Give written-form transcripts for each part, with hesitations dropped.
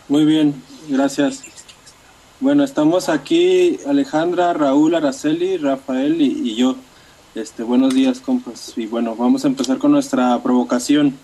Muy bien, gracias. Bueno, estamos aquí Alejandra, Raúl, Araceli, Rafael y yo. Buenos días, compas. Y bueno, vamos a empezar con nuestra provocación.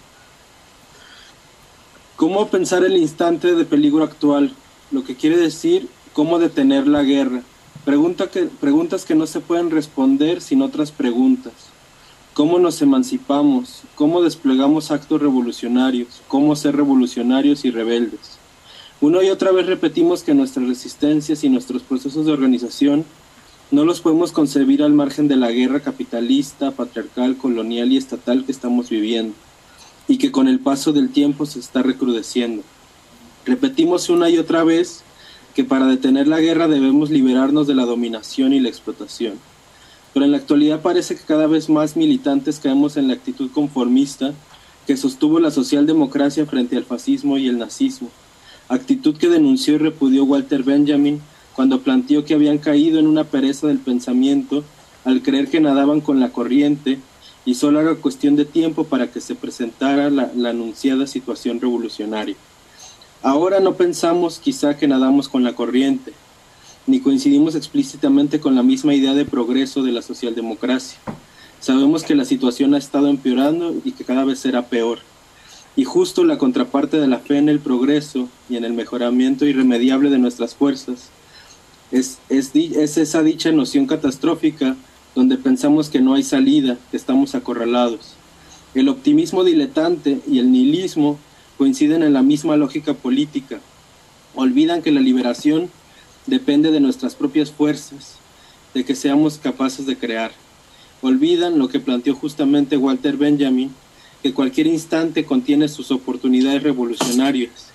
¿Cómo pensar el instante de peligro actual? Lo que quiere decir, ¿cómo detener la guerra? Preguntas que no se pueden responder sin otras preguntas. ¿Cómo nos emancipamos? ¿Cómo desplegamos actos revolucionarios? ¿Cómo ser revolucionarios y rebeldes? Una y otra vez repetimos que nuestras resistencias y nuestros procesos de organización no los podemos concebir al margen de la guerra capitalista, patriarcal, colonial y estatal que estamos viviendo, y que con el paso del tiempo se está recrudeciendo. Repetimos una y otra vez que para detener la guerra debemos liberarnos de la dominación y la explotación. Pero en la actualidad parece que cada vez más militantes caemos en la actitud conformista que sostuvo la socialdemocracia frente al fascismo y el nazismo, actitud que denunció y repudió Walter Benjamin cuando planteó que habían caído en una pereza del pensamiento al creer que nadaban con la corriente y solo era cuestión de tiempo para que se presentara la anunciada situación revolucionaria. Ahora no pensamos quizá que nadamos con la corriente, ni coincidimos explícitamente con la misma idea de progreso de la socialdemocracia. Sabemos que la situación ha estado empeorando y que cada vez será peor. Y justo la contraparte de la fe en el progreso y en el mejoramiento irremediable de nuestras fuerzas es esa dicha noción catastrófica donde pensamos que no hay salida, que estamos acorralados. El optimismo diletante y el nihilismo coinciden en la misma lógica política. Olvidan que la liberación depende de nuestras propias fuerzas, de que seamos capaces de crear. Olvidan lo que planteó justamente Walter Benjamin, que cualquier instante contiene sus oportunidades revolucionarias,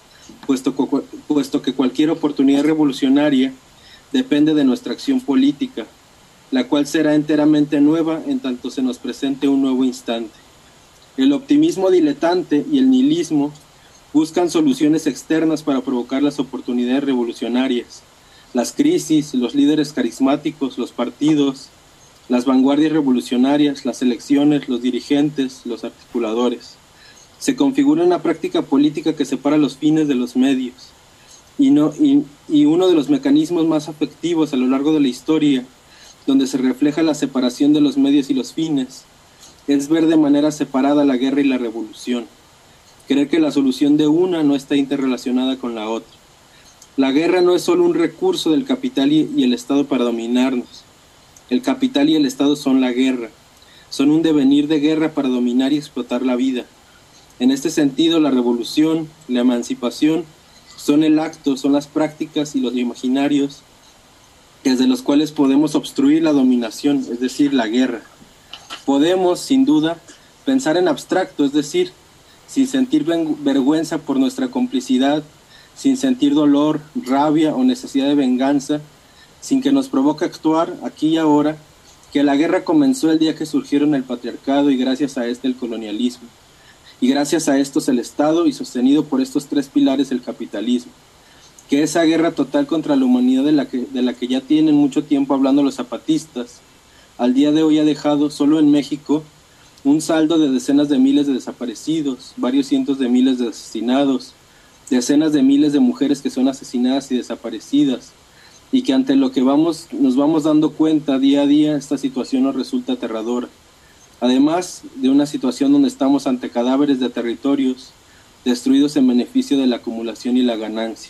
puesto que cualquier oportunidad revolucionaria depende de nuestra acción política, la cual será enteramente nueva en tanto se nos presente un nuevo instante. El optimismo diletante y el nihilismo buscan soluciones externas para provocar las oportunidades revolucionarias, las crisis, los líderes carismáticos, los partidos, las vanguardias revolucionarias, las elecciones, los dirigentes, los articuladores. Se configura una práctica política que separa los fines de los medios, y uno de los mecanismos más afectivos a lo largo de la historia, donde se refleja la separación de los medios y los fines, es ver de manera separada la guerra y la revolución, creer que la solución de una no está interrelacionada con la otra. La guerra no es solo un recurso del capital y el Estado para dominarnos. El capital y el Estado son la guerra, son un devenir de guerra para dominar y explotar la vida. En este sentido, la revolución, la emancipación, son el acto, son las prácticas y los imaginarios desde los cuales podemos obstruir la dominación, es decir, la guerra. Podemos, sin duda, pensar en abstracto, es decir, sin sentir vergüenza por nuestra complicidad, sin sentir dolor, rabia o necesidad de venganza, sin que nos provoque actuar aquí y ahora, que la guerra comenzó el día que surgieron el patriarcado y gracias a este el colonialismo, y gracias a estos el Estado y sostenido por estos tres pilares el capitalismo, que esa guerra total contra la humanidad de la que ya tienen mucho tiempo hablando los zapatistas, al día de hoy ha dejado solo en México un saldo de decenas de miles de desaparecidos, varios cientos de miles de asesinados, decenas de miles de mujeres que son asesinadas y desaparecidas, y que ante lo que nos vamos dando cuenta día a día, esta situación nos resulta aterradora. Además de una situación donde estamos ante cadáveres de territorios destruidos en beneficio de la acumulación y la ganancia.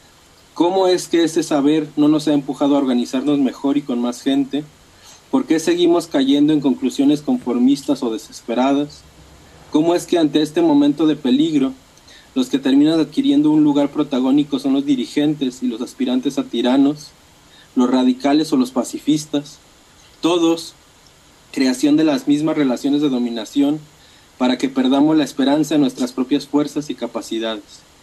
¿Cómo es que ese saber no nos ha empujado a organizarnos mejor y con más gente? ¿Por qué seguimos cayendo en conclusiones conformistas o desesperadas? ¿Cómo es que ante este momento de peligro, los que terminan adquiriendo un lugar protagónico son los dirigentes y los aspirantes a tiranos, los radicales o los pacifistas? Todos, creación de las mismas relaciones de dominación para que perdamos la esperanza en nuestras propias fuerzas y capacidades.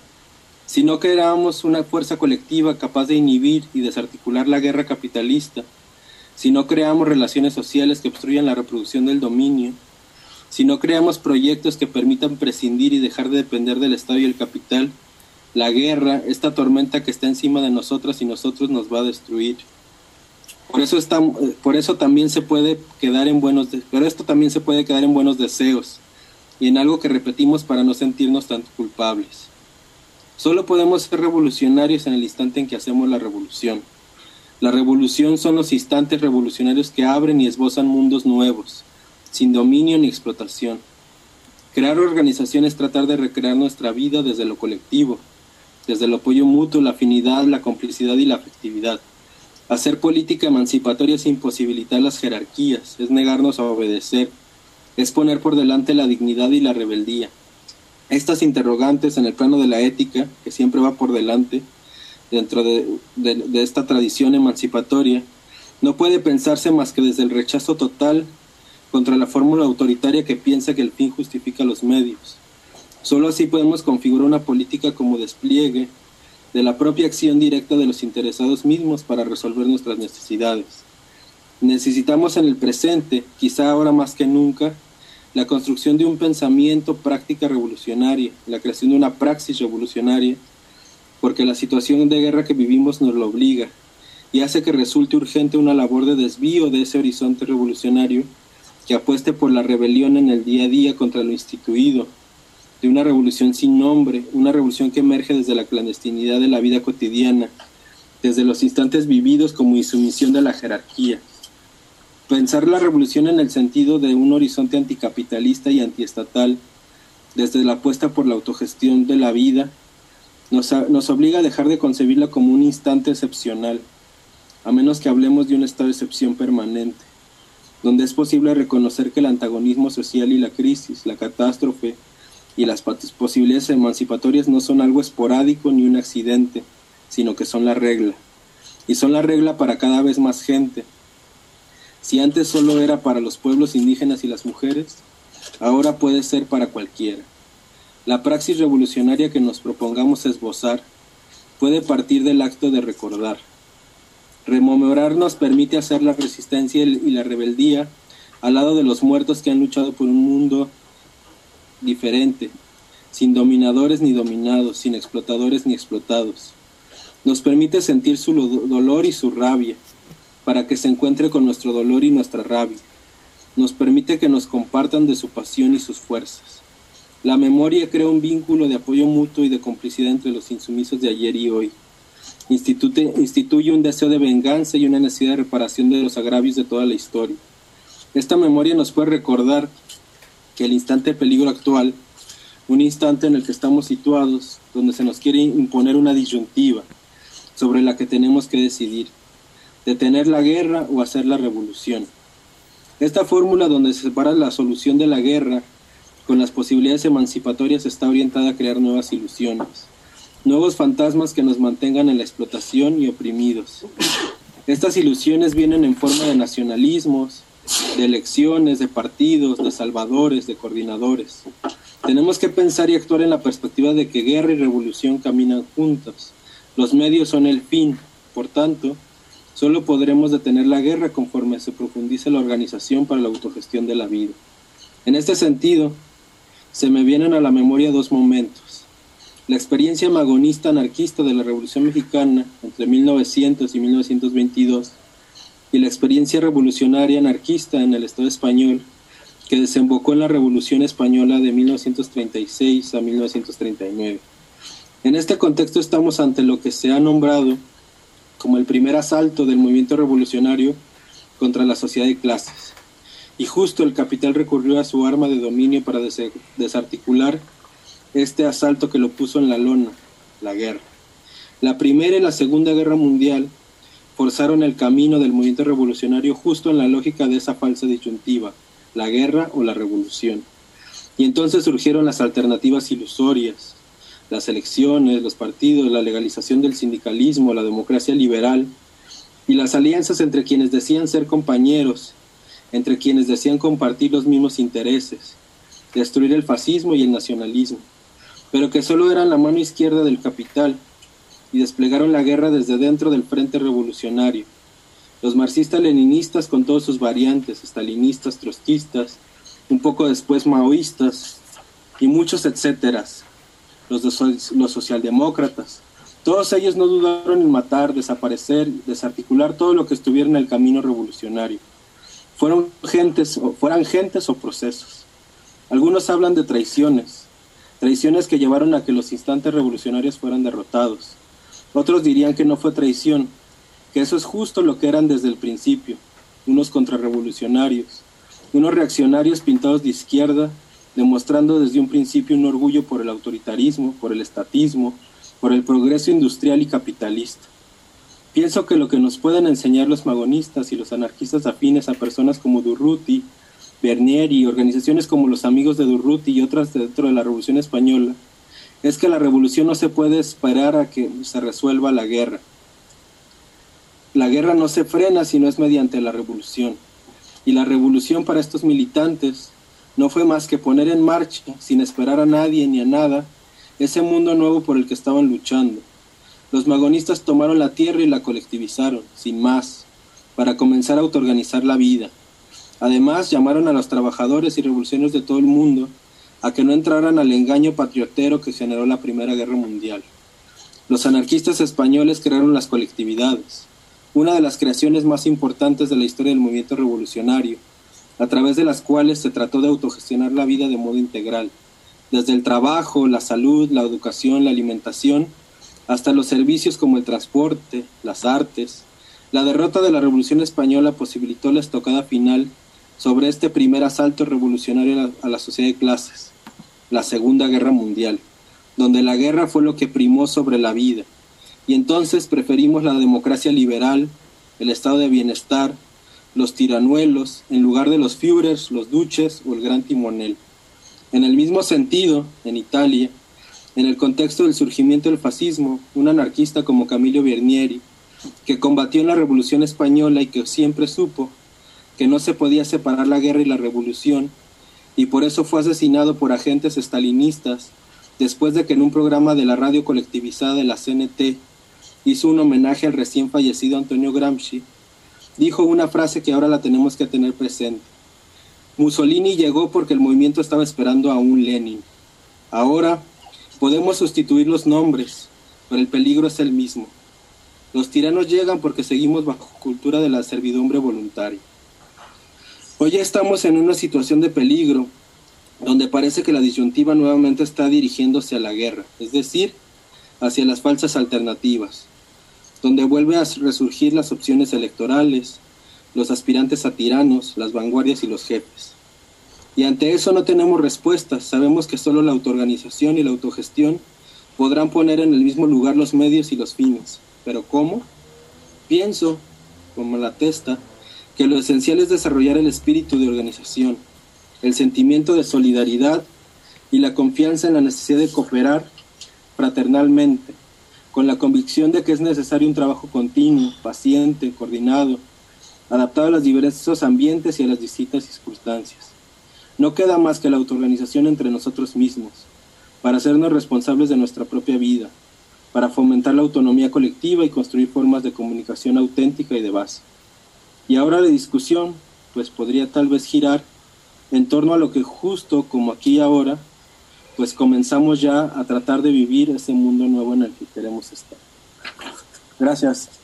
Si no creáramos una fuerza colectiva capaz de inhibir y desarticular la guerra capitalista, si no creamos relaciones sociales que obstruyan la reproducción del dominio, si no creamos proyectos que permitan prescindir y dejar de depender del Estado y el capital, la guerra, esta tormenta que está encima de nosotras y nosotros, nos va a destruir. Por esto también se puede quedar en buenos deseos y en algo que repetimos para no sentirnos tan culpables. Solo podemos ser revolucionarios en el instante en que hacemos la revolución. La revolución son los instantes revolucionarios que abren y esbozan mundos nuevos, sin dominio ni explotación. Crear organizaciones es tratar de recrear nuestra vida desde lo colectivo, desde el apoyo mutuo, la afinidad, la complicidad y la afectividad. Hacer política emancipatoria es imposibilitar las jerarquías, es negarnos a obedecer, es poner por delante la dignidad y la rebeldía. Estas interrogantes en el plano de la ética, que siempre va por delante, dentro de esta tradición emancipatoria, no puede pensarse más que desde el rechazo total contra la fórmula autoritaria que piensa que el fin justifica los medios. Solo así podemos configurar una política como despliegue de la propia acción directa de los interesados mismos para resolver nuestras necesidades. Necesitamos en el presente, quizá ahora más que nunca, la construcción de un pensamiento, práctica revolucionaria, la creación de una praxis revolucionaria, porque la situación de guerra que vivimos nos lo obliga y hace que resulte urgente una labor de desvío de ese horizonte revolucionario que apueste por la rebelión en el día a día contra lo instituido, de una revolución sin nombre, una revolución que emerge desde la clandestinidad de la vida cotidiana, desde los instantes vividos como insumisión de la jerarquía. Pensar la revolución en el sentido de un horizonte anticapitalista y antiestatal, desde la apuesta por la autogestión de la vida, nos obliga a dejar de concebirla como un instante excepcional, a menos que hablemos de un estado de excepción permanente, donde es posible reconocer que el antagonismo social y la crisis, la catástrofe y las posibilidades emancipatorias no son algo esporádico ni un accidente, sino que son la regla, y son la regla para cada vez más gente. Si antes solo era para los pueblos indígenas y las mujeres, ahora puede ser para cualquiera. La praxis revolucionaria que nos propongamos esbozar puede partir del acto de recordar. Rememorar nos permite hacer la resistencia y la rebeldía al lado de los muertos que han luchado por un mundo diferente, sin dominadores ni dominados, sin explotadores ni explotados. Nos permite sentir su dolor y su rabia, para que se encuentre con nuestro dolor y nuestra rabia. Nos permite que nos compartan de su pasión y sus fuerzas. La memoria crea un vínculo de apoyo mutuo y de complicidad entre los insumisos de ayer y hoy. Instituye un deseo de venganza y una necesidad de reparación de los agravios de toda la historia. Esta memoria nos puede recordar que el instante de peligro actual, un instante en el que estamos situados, donde se nos quiere imponer una disyuntiva sobre la que tenemos que decidir: detener la guerra o hacer la revolución. Esta fórmula donde se separa la solución de la guerra con las posibilidades emancipatorias está orientada a crear nuevas ilusiones, nuevos fantasmas que nos mantengan en la explotación y oprimidos. Estas ilusiones vienen en forma de nacionalismos, de elecciones, de partidos, de salvadores, de coordinadores. Tenemos que pensar y actuar en la perspectiva de que guerra y revolución caminan juntos. Los medios son el fin, por tanto, solo podremos detener la guerra conforme se profundice la organización para la autogestión de la vida. En este sentido, se me vienen a la memoria dos momentos: la experiencia magonista anarquista de la Revolución Mexicana entre 1900 y 1922 y la experiencia revolucionaria anarquista en el Estado español que desembocó en la Revolución Española de 1936 a 1939. En este contexto estamos ante lo que se ha nombrado como el primer asalto del movimiento revolucionario contra la sociedad de clases. Y justo el capital recurrió a su arma de dominio para desarticular este asalto que lo puso en la lona, la guerra. La Primera y la Segunda Guerra Mundial forzaron el camino del movimiento revolucionario justo en la lógica de esa falsa disyuntiva: la guerra o la revolución. Y entonces surgieron las alternativas ilusorias, las elecciones, los partidos, la legalización del sindicalismo, la democracia liberal y las alianzas entre quienes decían ser compañeros, entre quienes decían compartir los mismos intereses, destruir el fascismo y el nacionalismo, pero que solo eran la mano izquierda del capital y desplegaron la guerra desde dentro del frente revolucionario. Los marxistas-leninistas con todas sus variantes, estalinistas, trotskistas, un poco después maoístas y muchos etcéteras, los socialdemócratas, todos ellos no dudaron en matar, desaparecer, desarticular todo lo que estuviera en el camino revolucionario. Fueran gentes o procesos. Algunos hablan de traiciones. traiciones que llevaron a que los instantes revolucionarios fueran derrotados. Otros dirían que no fue traición, que eso es justo lo que eran desde el principio, unos contrarrevolucionarios, unos reaccionarios pintados de izquierda, demostrando desde un principio un orgullo por el autoritarismo, por el estatismo, por el progreso industrial y capitalista. Pienso que lo que nos pueden enseñar los magonistas y los anarquistas afines a personas como Durruti, Bernier y organizaciones como los Amigos de Durruti y otras dentro de la Revolución Española, es que la revolución no se puede esperar a que se resuelva la guerra. La guerra no se frena si no es mediante la revolución. Y la revolución para estos militantes no fue más que poner en marcha, sin esperar a nadie ni a nada, ese mundo nuevo por el que estaban luchando. Los magonistas tomaron la tierra y la colectivizaron, sin más, para comenzar a autoorganizar la vida. Además, llamaron a los trabajadores y revolucionarios de todo el mundo a que no entraran al engaño patriotero que generó la Primera Guerra Mundial. Los anarquistas españoles crearon las colectividades, una de las creaciones más importantes de la historia del movimiento revolucionario, a través de las cuales se trató de autogestionar la vida de modo integral, desde el trabajo, la salud, la educación, la alimentación, hasta los servicios como el transporte, las artes. La derrota de la Revolución Española posibilitó la estocada final sobre este primer asalto revolucionario a la sociedad de clases, la Segunda Guerra Mundial, donde la guerra fue lo que primó sobre la vida, y entonces preferimos la democracia liberal, el estado de bienestar, los tiranuelos, en lugar de los Führers, los duches o el gran timonel. En el mismo sentido, en Italia, en el contexto del surgimiento del fascismo, un anarquista como Camillo Bernieri, que combatió en la Revolución Española y que siempre supo que no se podía separar la guerra y la revolución, y por eso fue asesinado por agentes estalinistas, después de que en un programa de la radio colectivizada de la CNT hizo un homenaje al recién fallecido Antonio Gramsci, dijo una frase que ahora la tenemos que tener presente. Mussolini llegó porque el movimiento estaba esperando a un Lenin. Ahora podemos sustituir los nombres, pero el peligro es el mismo. Los tiranos llegan porque seguimos bajo cultura de la servidumbre voluntaria. Hoy ya estamos en una situación de peligro, donde parece que la disyuntiva nuevamente está dirigiéndose a la guerra, es decir, hacia las falsas alternativas, donde vuelve a resurgir las opciones electorales, los aspirantes a tiranos, las vanguardias y los jefes. Y ante eso no tenemos respuestas, sabemos que solo la autoorganización y la autogestión podrán poner en el mismo lugar los medios y los fines. ¿Pero cómo? Pienso, como la atesta, que lo esencial es desarrollar el espíritu de organización, el sentimiento de solidaridad y la confianza en la necesidad de cooperar fraternalmente, con la convicción de que es necesario un trabajo continuo, paciente, coordinado, adaptado a los diversos ambientes y a las distintas circunstancias. No queda más que la autoorganización entre nosotros mismos, para hacernos responsables de nuestra propia vida, para fomentar la autonomía colectiva y construir formas de comunicación auténtica y de base. Y ahora la discusión, pues podría tal vez girar en torno a lo que justo como aquí y ahora, pues comenzamos ya a tratar de vivir ese mundo nuevo en el que queremos estar. Gracias.